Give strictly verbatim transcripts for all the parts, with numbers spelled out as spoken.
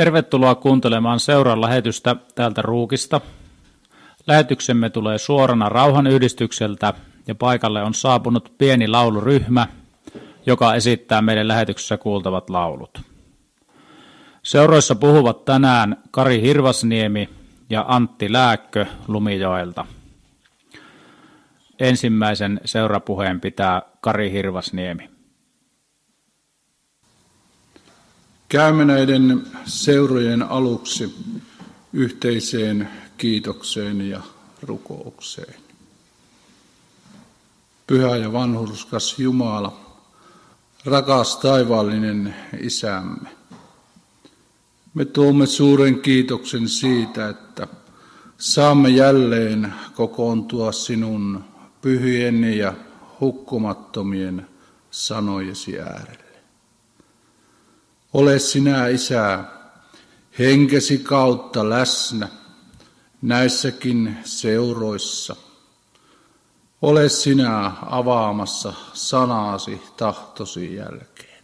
Tervetuloa kuuntelemaan seuran lähetystä täältä Ruukista. Lähetyksemme tulee suorana Rauhanyhdistykseltä ja paikalle on saapunut pieni lauluryhmä, joka esittää meille lähetyksessä kuultavat laulut. Seuroissa puhuvat tänään Kari Hirvasniemi ja Antti Lääkkö Lumijoelta. Ensimmäisen seurapuheen pitää Kari Hirvasniemi. Käymme näiden seurojen aluksi yhteiseen kiitokseen ja rukoukseen. Pyhä ja vanhurskas Jumala, rakas taivaallinen Isämme, me tuomme suuren kiitoksen siitä, että saamme jälleen kokoontua sinun pyhien ja hukkumattomien sanojesi äärelle. Ole sinä, Isä, henkesi kautta läsnä näissäkin seuroissa. Ole sinä avaamassa sanasi tahtosi jälkeen.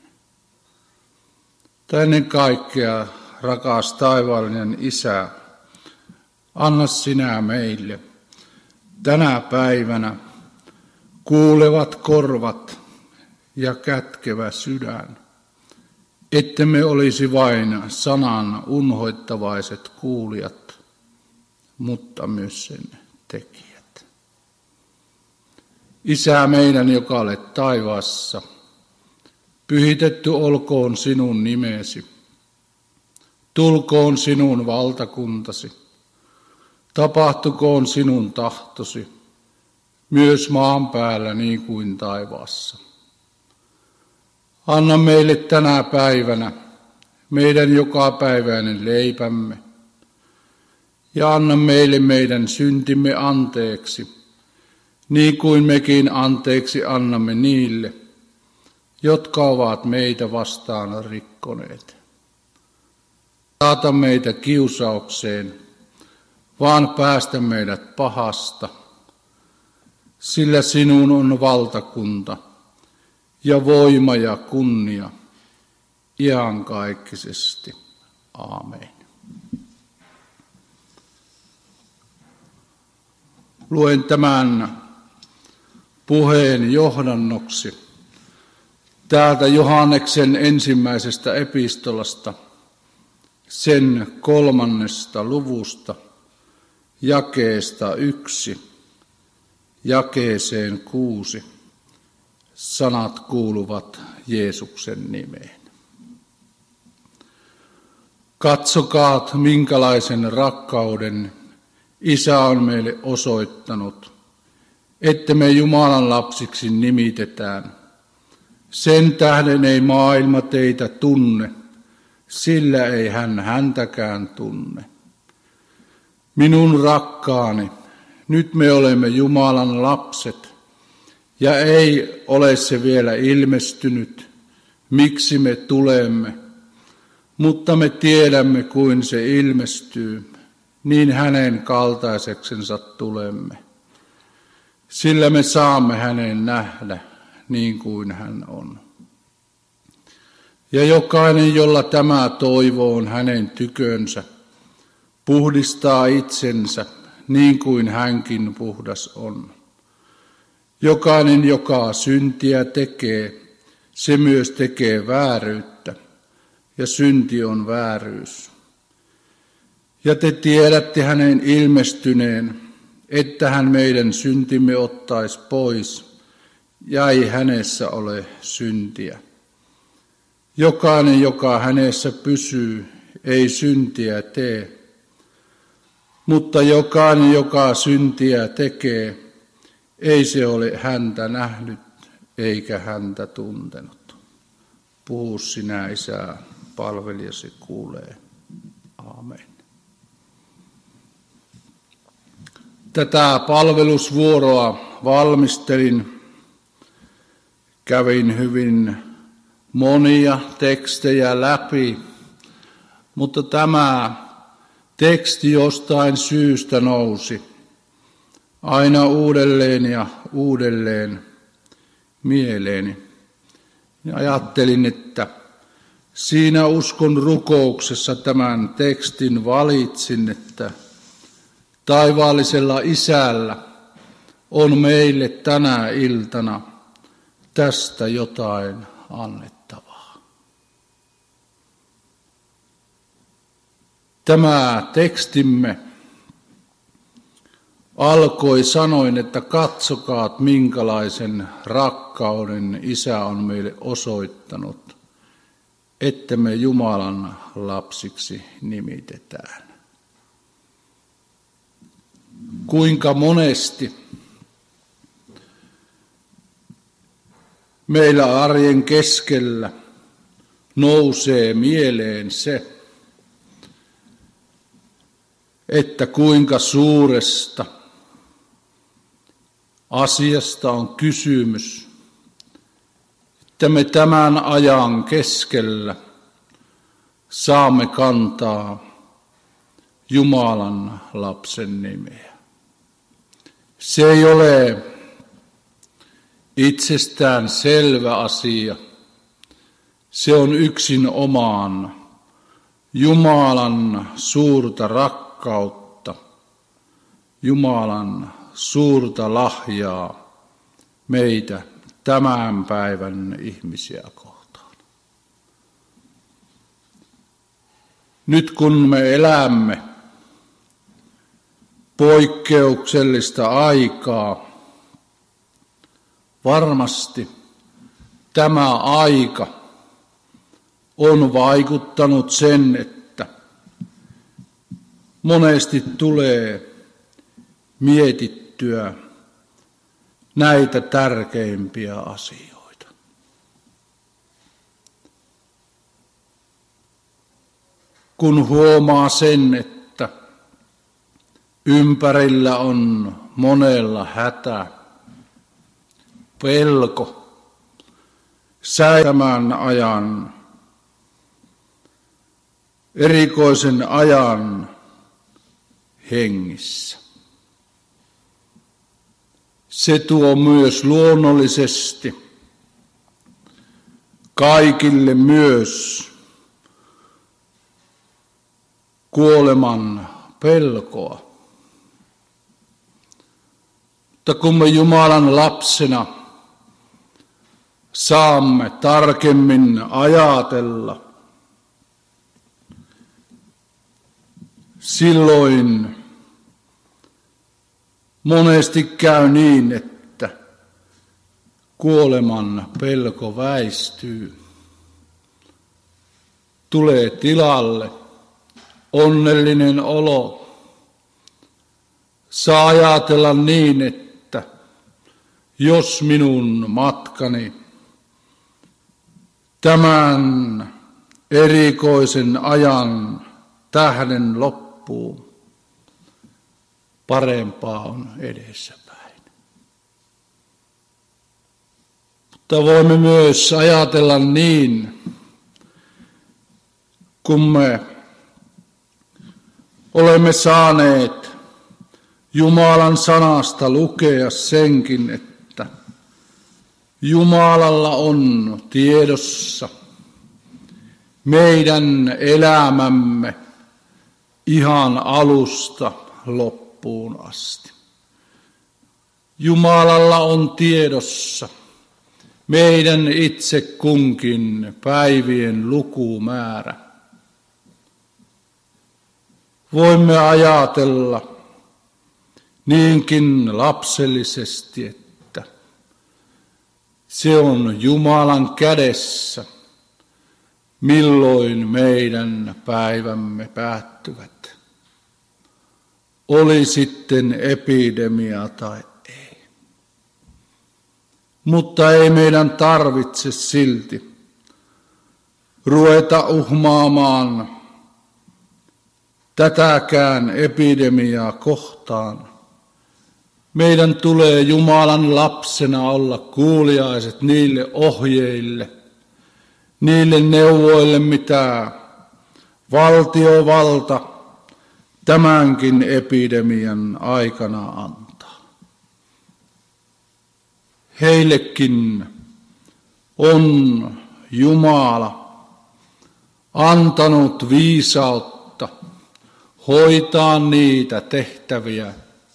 Ennen kaikkea, rakas taivaallinen Isä, anna sinä meille tänä päivänä kuulevat korvat ja kätkevä sydän, ettemme olisi vain sanan unhoittavaiset kuulijat, mutta myös sen tekijät. Isä meidän, joka olet taivaassa, pyhitetty olkoon sinun nimesi, tulkoon sinun valtakuntasi, tapahtukoon sinun tahtosi, myös maan päällä niin kuin taivaassa. Anna meille tänä päivänä meidän jokapäiväinen leipämme ja anna meille meidän syntimme anteeksi, niin kuin mekin anteeksi annamme niille, jotka ovat meitä vastaan rikkoneet. Saata meitä kiusaukseen, vaan päästä meidät pahasta, sillä sinun on valtakunta ja voima ja kunnia iankaikkisesti. Aamen. Luen tämän puheen johdannoksi täältä Johanneksen ensimmäisestä epistolasta, sen kolmannesta luvusta, jakeesta yksi, jakeeseen kuusi. Sanat kuuluvat Jeesuksen nimeen. Katsokaat, minkälaisen rakkauden Isä on meille osoittanut, että me Jumalan lapsiksi nimitetään. Sen tähden ei maailma teitä tunne, sillä ei hän häntäkään tunne. Minun rakkaani, nyt me olemme Jumalan lapset, ja ei ole se vielä ilmestynyt, miksi me tulemme, mutta me tiedämme, kuin se ilmestyy, niin hänen kaltaiseksensa tulemme. Sillä me saamme hänen nähdä niin kuin hän on. Ja jokainen, jolla tämä toivo on hänen tykönsä, puhdistaa itsensä niin kuin hänkin puhdas on. Jokainen, joka syntiä tekee, se myös tekee vääryyttä, ja synti on vääryys. Ja te tiedätte hänen ilmestyneen, että hän meidän syntimme ottaisi pois, ja ei hänessä ole syntiä. Jokainen, joka hänessä pysyy, ei syntiä tee, mutta jokainen, joka syntiä tekee, ei se ole häntä nähnyt eikä häntä tuntenut. Puhu sinä, Isä, palvelijasi kuulee. Aamen. Tätä palvelusvuoroa valmistelin, kävin hyvin monia tekstejä läpi, mutta tämä teksti jostain syystä nousi aina uudelleen ja uudelleen mieleeni. Ja ajattelin, että Siinä uskon rukouksessa tämän tekstin valitsin, että taivaallisella Isällä on meille tänä iltana tästä jotain annettavaa. Tämä tekstimme alkoi sanoin, että katsokaat minkälaisen rakkauden Isä on meille osoittanut, että me Jumalan lapsiksi nimitetään. Kuinka monesti meillä arjen keskellä nousee mieleen se, että kuinka suuresta asiasta on kysymys, että me tämän ajan keskellä saamme kantaa Jumalan lapsen nimeä. Se ei ole itsestään selvä asia. Se on yksin omaan Jumalan suurta rakkautta, Jumalan suurta lahjaa meitä tämän päivän ihmisiä kohtaan. Nyt kun me elämme poikkeuksellista aikaa, varmasti tämä aika on vaikuttanut sen, että monesti tulee mietittyä näitä tärkeimpiä asioita. Kun huomaa sen, että ympärillä on monella hätä, pelko, säikämän ajan, erikoisen ajan hengissä. Se tuo myös luonnollisesti kaikille myös kuoleman pelkoa. Mutta kun me Jumalan lapsena saamme tarkemmin ajatella, silloin monesti käy niin, että kuoleman pelko väistyy. Tulee tilalle onnellinen olo. Saa ajatella niin, että jos minun matkani tämän erikoisen ajan tähden loppuu, parempaa on edessäpäin. Mutta voimme myös ajatella niin, kun me olemme saaneet Jumalan sanasta lukea senkin, että Jumalalla on tiedossa meidän elämämme ihan alusta loppuun asti. Jumalalla on tiedossa meidän itse kunkin päivien lukumäärä. Voimme ajatella niinkin lapsellisesti, että se on Jumalan kädessä, milloin meidän päivämme päättyvät. Oli sitten epidemia tai ei. Mutta ei meidän tarvitse silti ruveta uhmaamaan tätäkään epidemiaa kohtaan. Meidän tulee Jumalan lapsena olla kuuliaiset niille ohjeille, niille neuvoille, mitä valtiovalta tämänkin epidemian aikana antaa. Heillekin on Jumala antanut viisautta hoitaa niitä tehtäviä,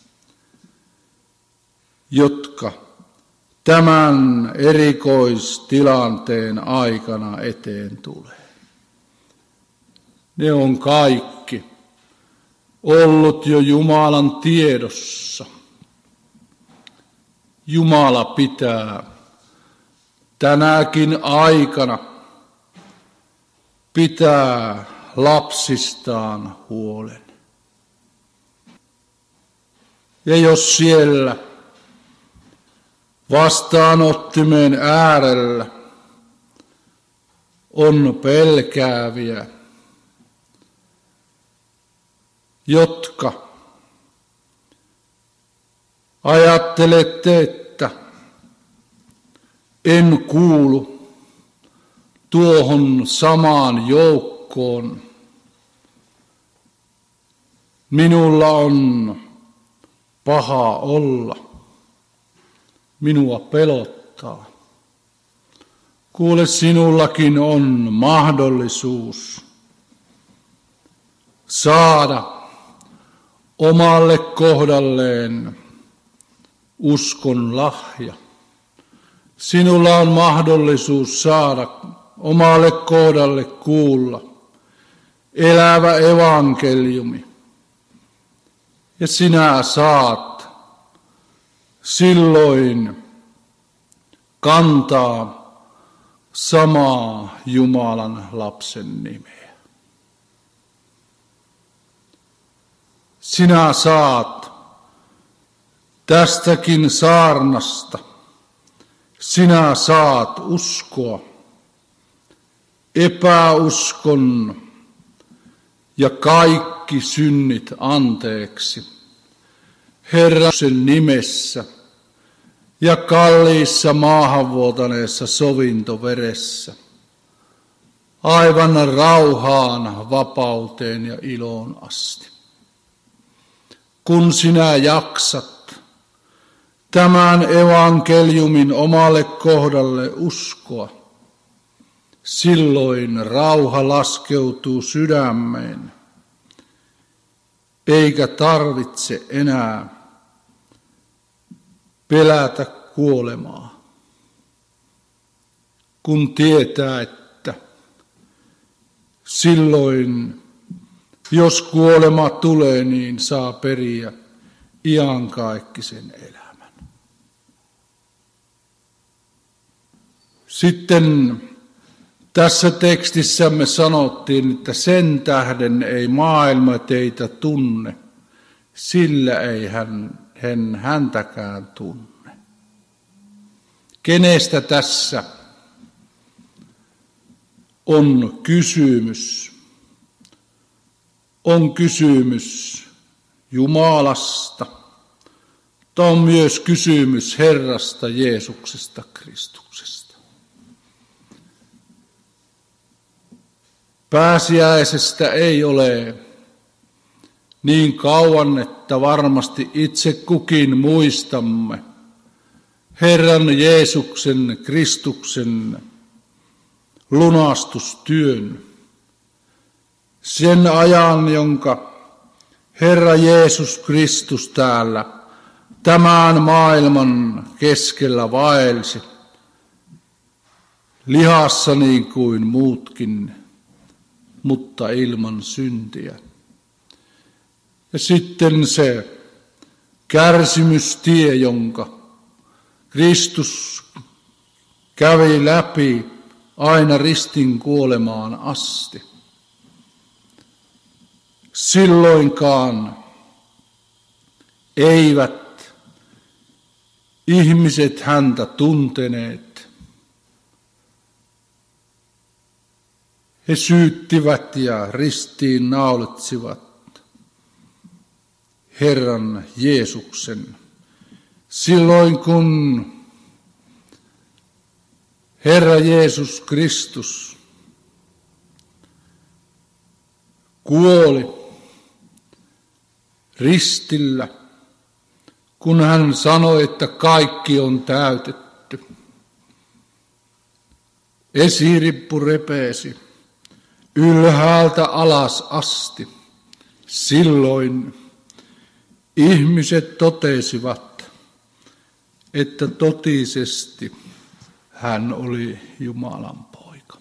jotka tämän erikoistilanteen aikana eteen tulee. Ne on kaikki ollut jo Jumalan tiedossa. Jumala pitää tänäkin aikana pitää lapsistaan huolen. Ja jos siellä vastaanottimen äärellä on pelkääviä, jotka ajattelette, että en kuulu tuohon samaan joukkoon, minulla on paha olla, minua pelottaa. Kuule, sinullakin on mahdollisuus saada omalle kohdalleen uskon lahja. Sinulla on mahdollisuus saada omalle kohdalle kuulla elävä evankeliumi. Ja sinä saat silloin kantaa samaa Jumalan lapsen nimeä. Sinä saat tästäkin saarnasta, sinä saat uskoa, epäuskon ja kaikki synnit anteeksi Herran nimessä ja kalliissa maahanvuotaneessa sovintoveressä, aivan rauhaan, vapauteen ja iloon asti. Kun sinä jaksat tämän evankeliumin omalle kohdalle uskoa, silloin rauha laskeutuu sydämeen, eikä tarvitse enää pelätä kuolemaa, kun tietää, että silloin, jos kuolema tulee, niin saa periä iankaikkisen elämän. Sitten tässä tekstissämme sanottiin, että sen tähden ei maailma teitä tunne, sillä ei hän, hän häntäkään tunne. Kenestä tässä on kysymys? On kysymys Jumalasta, mutta on myös kysymys Herrasta Jeesuksesta Kristuksesta. Pääsiäisestä ei ole niin kauan, että varmasti itse kukin muistamme Herran Jeesuksen Kristuksen lunastustyön. Sen ajan, jonka Herra Jeesus Kristus täällä tämän maailman keskellä vaelsi, lihassa niin kuin muutkin, mutta ilman syntiä. Ja sitten se kärsimystie, jonka Kristus kävi läpi aina ristin kuolemaan asti. Silloinkaan eivät ihmiset häntä tunteneet. He syyttivät ja ristiin naulitsivat Herran Jeesuksen. Silloin kun Herra Jeesus Kristus kuoli ristillä, kun hän sanoi, että kaikki on täytetty. Esirippu repeesi, ylhäältä alas asti. Silloin ihmiset totesivat, että totisesti hän oli Jumalan poika.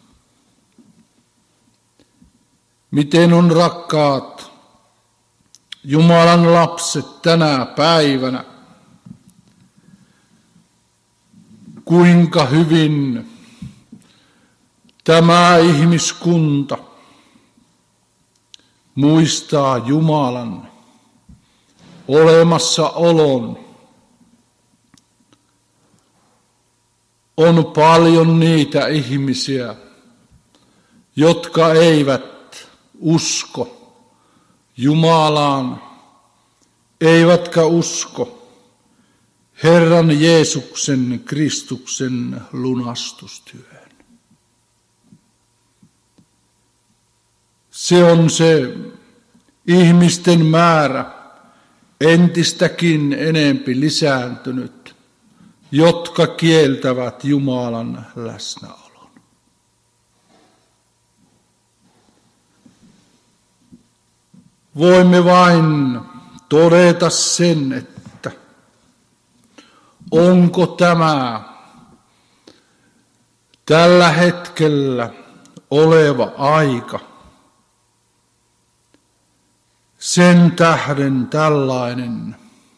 Miten on, rakkaat Jumalan lapset, tänä päivänä? Kuinka hyvin tämä ihmiskunta muistaa Jumalan olemassaolon. On paljon niitä ihmisiä, jotka eivät usko Jumalaan, eivätkä usko Herran Jeesuksen Kristuksen lunastustyöhön. Se on se ihmisten määrä entistäkin enempi lisääntynyt, jotka kieltävät Jumalan läsnäolon. Voimme vain todeta sen, että onko tämä tällä hetkellä oleva aika sen tähden tällainen,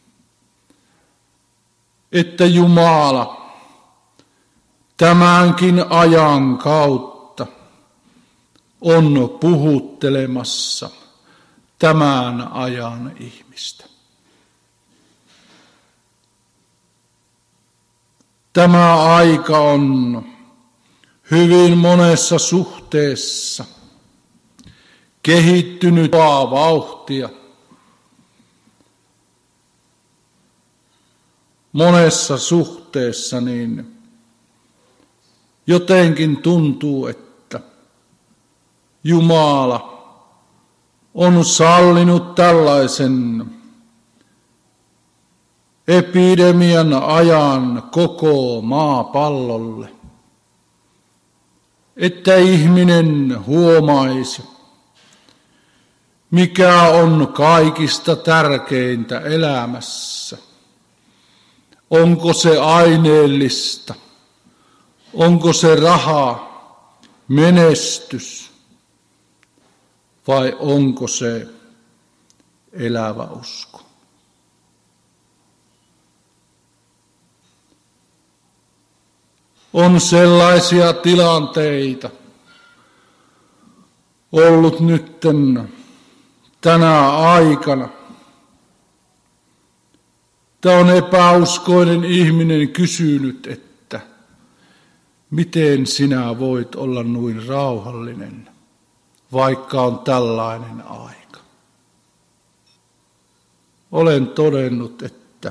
että Jumala tämänkin ajan kautta on puhuttelemassa tämän ajan ihmistä. Tämä aika on hyvin monessa suhteessa kehittynyt vauhtia. Monessa suhteessa niin jotenkin tuntuu, että Jumala on sallinut tällaisen epidemian ajan koko maapallolle, että ihminen huomaisi, mikä on kaikista tärkeintä elämässä. Onko se aineellista? Onko se raha, menestys? Vai onko se elävä usko? On sellaisia tilanteita ollut nytten tänä aikana. Tämä on epäuskoinen ihminen kysynyt, että miten sinä voit olla noin rauhallinen, vaikka on tällainen aika. Olen todennut, että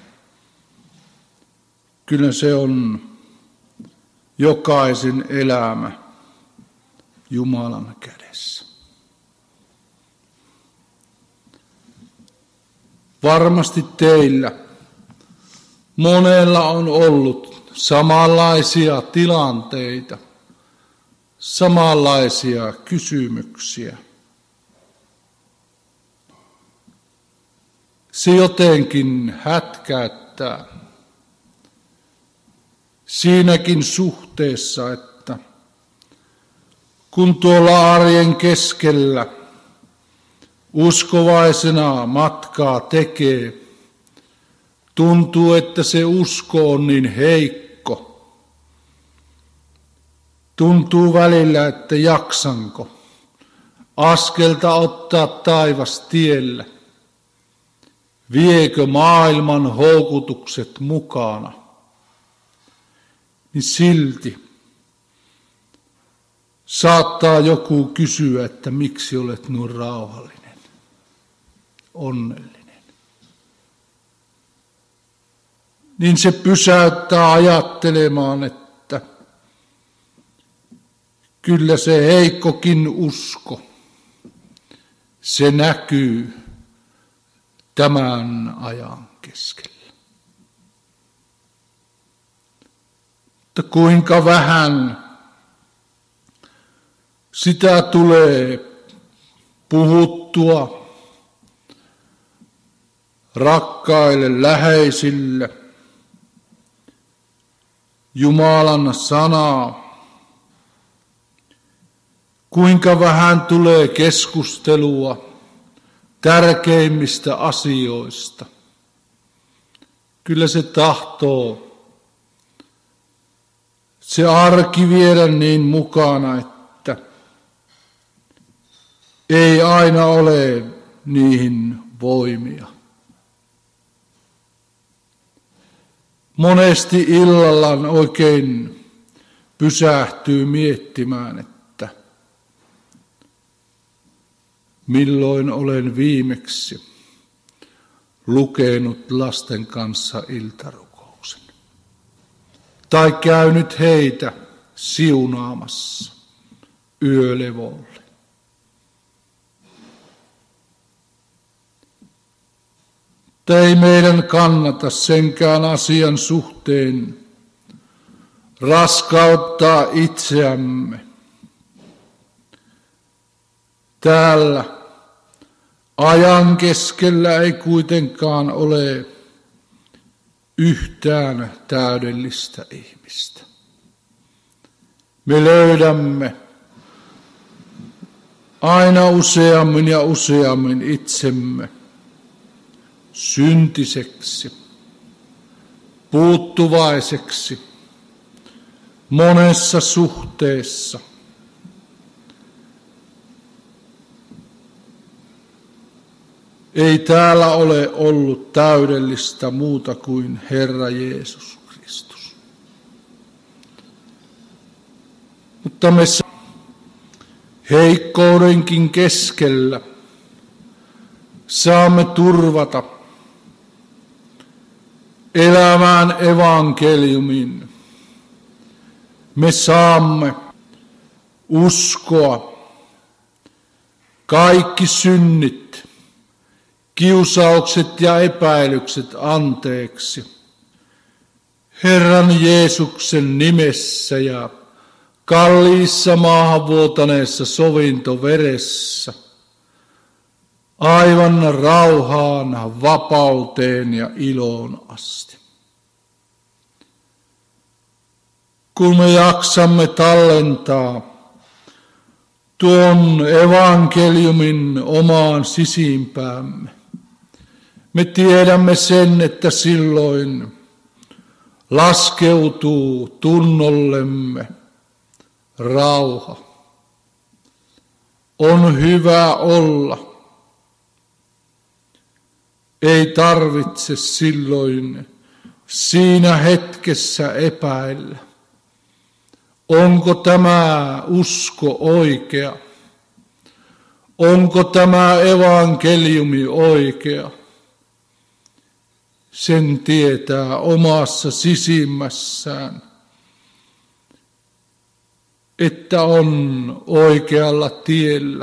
kyllä se on jokaisen elämä Jumalan kädessä. Varmasti teillä monella on ollut samanlaisia tilanteita, samanlaisia kysymyksiä. Se jotenkin hätkäyttää siinäkin suhteessa, että kun tuolla arjen keskellä uskovaisena matkaa tekee, tuntuu, että se usko on niin heikko. Tuntuu välillä, että jaksanko askelta ottaa taivastiellä. Viekö maailman houkutukset mukana? Niin silti saattaa joku kysyä, että miksi olet niin rauhallinen, onnellinen. Niin se pysäyttää ajattelemaan, että kyllä se heikkokin usko, se näkyy tämän ajan keskellä. Mutta kuinka vähän Sitä tulee puhuttua rakkaille läheisille Jumalan sanaa. Kuinka vähän tulee keskustelua tärkeimmistä asioista. Kyllä se tahtoo se arki viedä niin mukana, että ei aina ole niihin voimia. Monesti illallaan oikein pysähtyy miettimään, että milloin olen viimeksi lukenut lasten kanssa iltarukouksen tai käynyt heitä siunaamassa yölevolle. Ei meidän kannata senkään asian suhteen raskauttaa itseämme. Täällä ajan keskellä ei kuitenkaan ole yhtään täydellistä ihmistä. Me löydämme aina useammin ja useammin itsemme syntiseksi, puuttuvaiseksi, monessa suhteessa. Ei täällä ole ollut täydellistä muuta kuin Herra Jeesus Kristus. Mutta me heikkoudenkin keskellä saamme turvata elämään evankeliumin. Me saamme uskoa kaikki synnit, kiusaukset ja epäilykset anteeksi Herran Jeesuksen nimessä ja kalliissa maahan vuotaneessa sovintoveressä, aivan rauhaan, vapauteen ja iloon asti. Kun me jaksamme tallentaa tuon evankeliumin omaan sisimpäämme, me tiedämme sen, että silloin laskeutuu tunnollemme rauha. On hyvä olla. Ei tarvitse silloin siinä hetkessä epäillä, onko tämä usko oikea, onko tämä evankeliumi oikea. Sen tietää omassa sisimmässään, että on oikealla tiellä.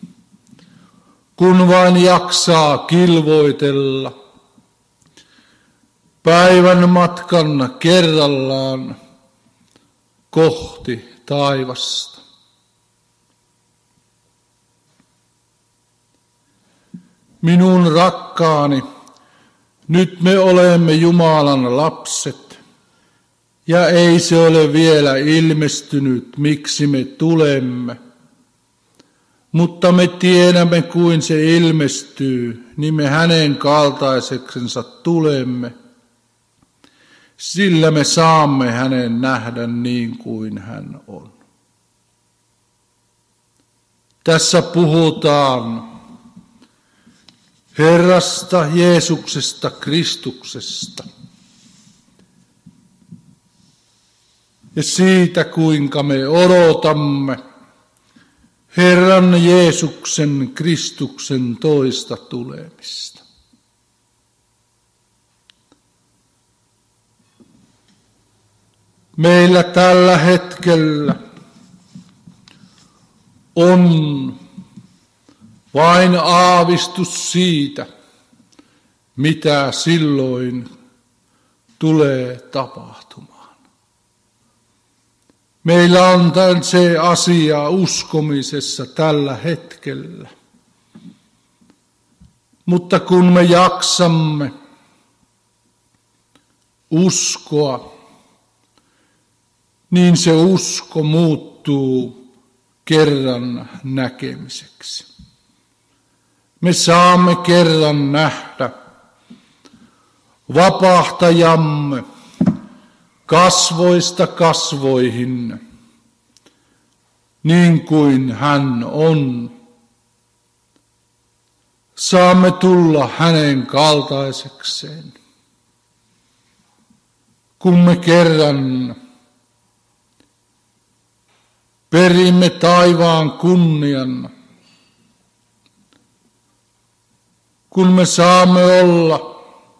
Kun vain jaksaa kilvoitella päivän matkan kerrallaan kohti taivasta. Minun rakkaani, nyt me olemme Jumalan lapset, ja ei se ole vielä ilmestynyt, miksi me tulemme. Mutta me tiedämme, kuin se ilmestyy, niin me hänen kaltaiseksensa tulemme. Sillä me saamme hänen nähdä niin kuin hän on. Tässä puhutaan Herrasta Jeesuksesta Kristuksesta. Ja siitä, kuinka me odotamme Herran Jeesuksen Kristuksen toista tulemista. Meillä tällä hetkellä on vain aavistus siitä, mitä silloin tulee tapahtumaan. Meillä on tämän se asia uskomisessa tällä hetkellä. Mutta kun me jaksamme uskoa, niin se usko muuttuu kerran näkemiseksi. Me saamme kerran nähdä vapahtajamme kasvoista kasvoihin, niin kuin hän on. Saamme tulla hänen kaltaisekseen, kun me kerran perimme taivaan kunnian, kun me saamme olla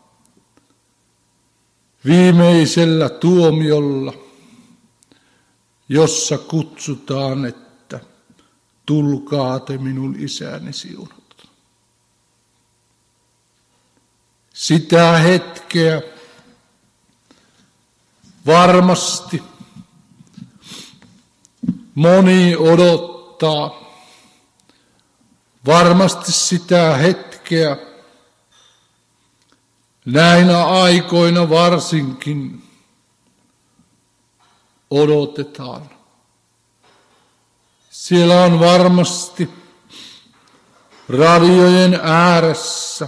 viimeisellä tuomiolla, jossa kutsutaan, että tulkaa te minun isäni siunat. Sitä hetkeä varmasti moni odottaa, varmasti sitä hetkeä näinä aikoina varsinkin odotetaan. Siellä on varmasti radiojen ääressä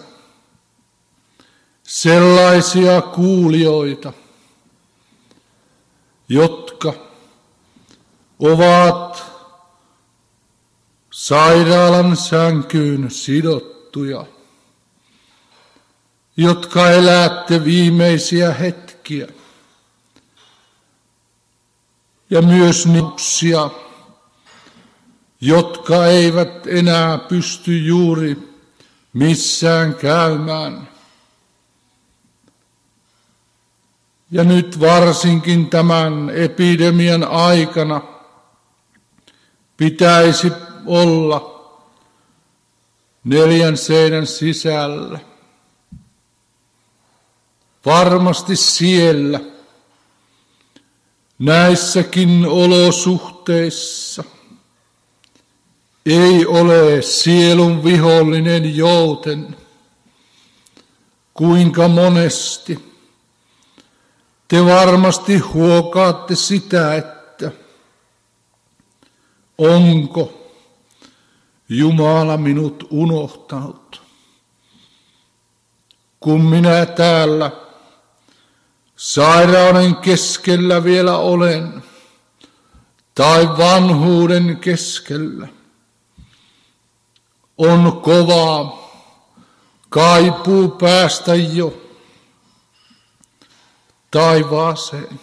sellaisia kuulijoita, jotka ovat sairaalan sänkyyn sidottuja, jotka elätte viimeisiä hetkiä, ja myös niuksia, jotka eivät enää pysty juuri missään käymään. Ja nyt varsinkin tämän epidemian aikana pitäisi olla neljän seinän sisällä. Varmasti siellä, näissäkin olosuhteissa, ei ole sielun vihollinen jouten, kuinka monesti te varmasti huokaatte sitä, että onko Jumala minut unohtanut, kun minä täällä sairauden keskellä vielä olen, tai vanhuuden keskellä. On kovaa kaipuu päästä jo taivaaseen.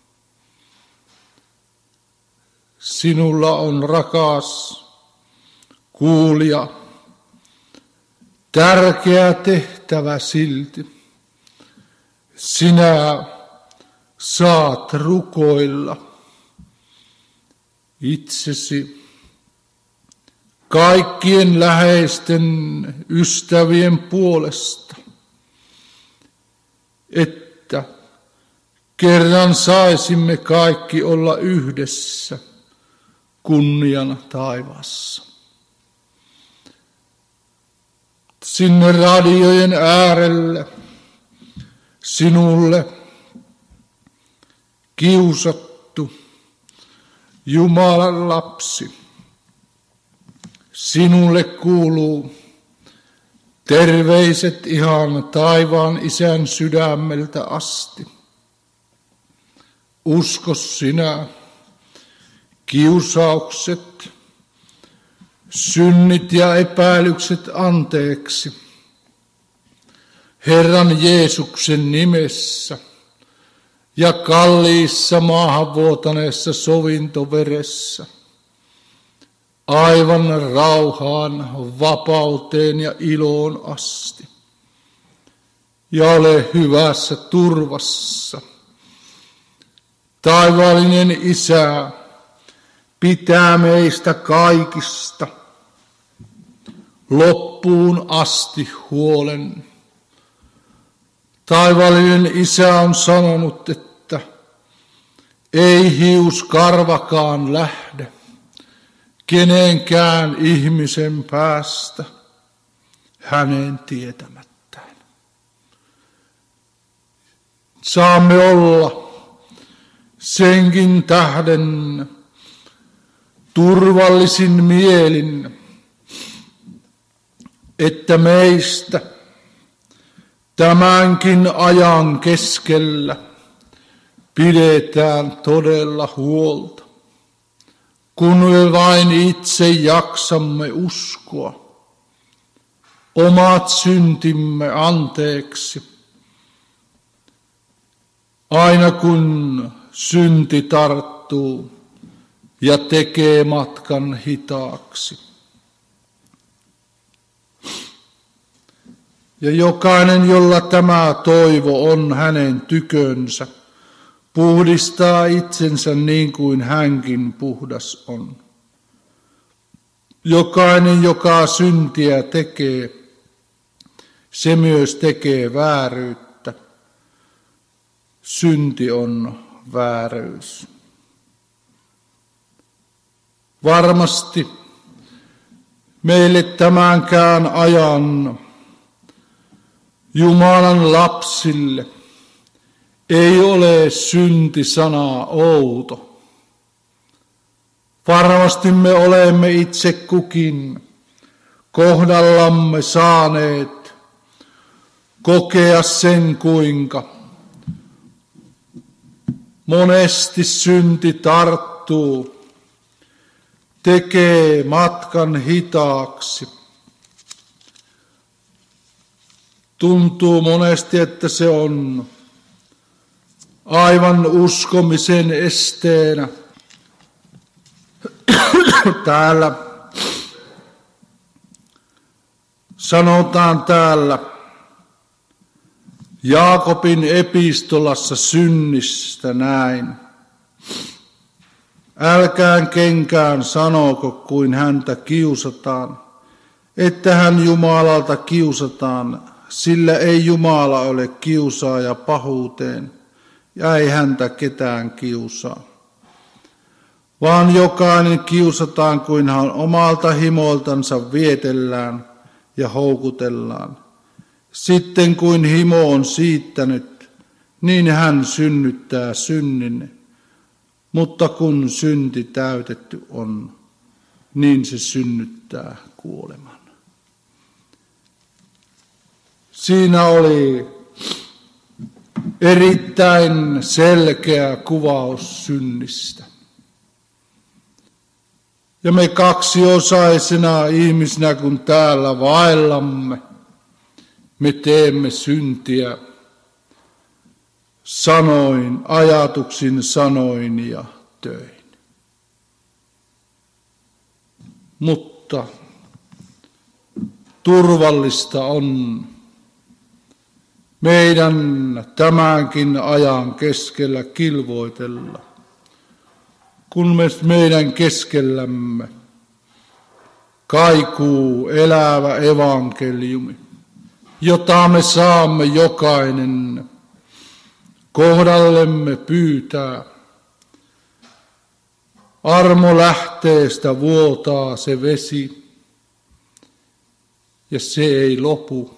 Sinulla on, rakas kuulija, tärkeä tehtävä silti. Sinä saat rukoilla itsesi, kaikkien läheisten ystävien puolesta, että kerran saisimme kaikki olla yhdessä kunniana taivaassa. Sinne radiojen äärelle, sinulle kiusattu Jumalan lapsi, sinulle kuuluu terveiset ihan taivaan Isän sydämeltä asti. Usko sinä, kiusaukset, synnit ja epäilykset anteeksi Herran Jeesuksen nimessä ja kalliissa maahan vuotaneessa sovintoveressä, aivan rauhaan, vapauteen ja iloon asti. Ja ole hyvässä turvassa. Taivaallinen Isä pitää meistä kaikista loppuun asti huolen. Taivaallinen Isä on sanonut, että Ei hius karvakaan lähde kenenkään ihmisen päästä hänen tietämättään. Saamme olla senkin tähden turvallisin mielin, että meistä tämänkin ajan keskellä pidetään todella huolta, kun me vain itse jaksamme uskoa omat syntimme anteeksi, aina kun synti tarttuu ja tekee matkan hitaaksi. Ja jokainen, jolla tämä toivo on hänen tykönsä, puhdistaa itsensä niin kuin hänkin puhdas on. Jokainen, joka syntiä tekee, se myös tekee vääryyttä. Synti on vääryys. Varmasti meille tämänkään ajan Jumalan lapsille ei ole syntisana outo. Varmasti me olemme itse kukin kohdallamme saaneet kokea sen, kuinka monesti synti tarttuu, tekee matkan hitaaksi. Tuntuu monesti, että se on aivan uskomisen esteenä. Täällä sanotaan täällä Jaakobin epistolassa synnistä näin. Älkään kenkään sanoko, kuin häntä kiusataan, että hän Jumalalta kiusataan, sillä ei Jumala ole kiusaaja pahuuteen, ja ei häntä ketään kiusaa. Vaan jokainen kiusataan, kuin hän omalta himoltansa vietellään ja houkutellaan. Sitten kuin himo on siittänyt, niin hän synnyttää synnin. Mutta kun synti täytetty on, niin se synnyttää kuoleman. Siinä oli erittäin selkeä kuvaus synnistä. Ja me kaksiosaisena ihmisinä, kun täällä vaellamme, me teemme syntiä sanoin, ajatuksin, sanoin ja töin. Mutta turvallista on meidän tämänkin ajan keskellä kilvoitella, kun me meidän keskellämme kaikuu elävä evankeliumi, jota me saamme jokainen kohdallemme pyytää. Armo lähteestä vuotaa se vesi, ja se ei lopu.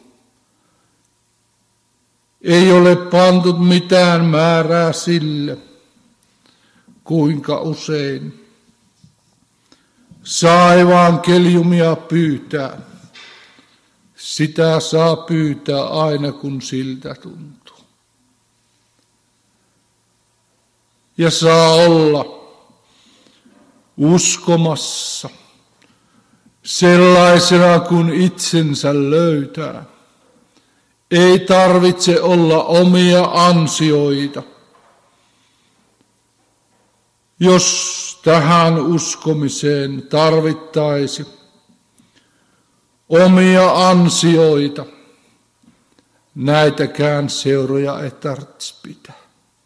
Ei ole pantu mitään määrää sille, kuinka usein saa evankeliumia pyytää. Sitä saa pyytää aina, kun siltä tuntuu. Ja saa olla uskomassa sellaisena, kun itsensä löytää. Ei tarvitse olla omia ansioita. Jos tähän uskomiseen tarvittaisi omia ansioita, näitäkään seuroja ei tarvitse pitää.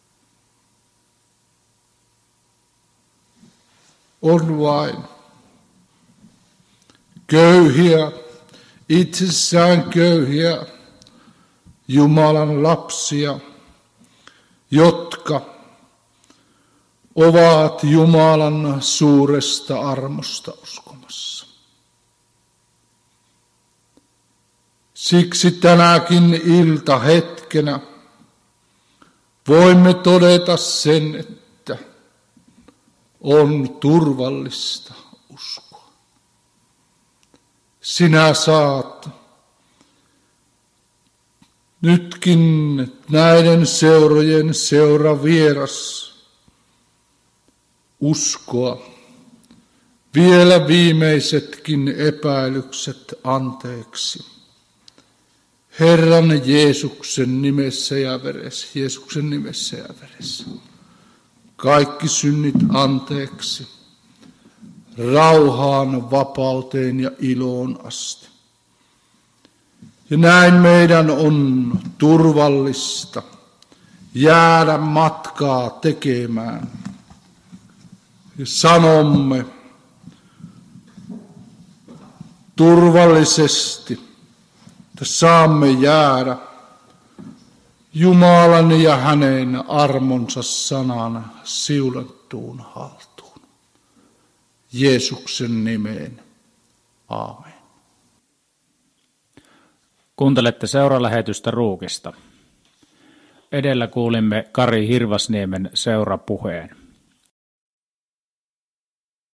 On vain köyhiä, itsessään köyhiä Jumalan lapsia, jotka ovat Jumalan suuresta armosta uskomassa. Siksi tänäkin iltahetkenä voimme todeta sen, että on turvallista uskoa. Sinä saat nytkin näiden seurojen seuravieras uskoa vielä viimeisetkin epäilykset anteeksi. Herran Jeesuksen nimessä ja veressä, Jeesuksen nimessä ja veressä. Kaikki synnit anteeksi, rauhaan, vapauteen ja iloon asti. Ja näin meidän on turvallista jäädä matkaa tekemään. Ja sanomme turvallisesti, että saamme jäädä Jumalan ja hänen armonsa sanan siunattuun haltuun. Jeesuksen nimeen. Aamen. Kuuntelette seuralähetystä Ruukista. Edellä kuulimme Kari Hirvasniemen seurapuheen.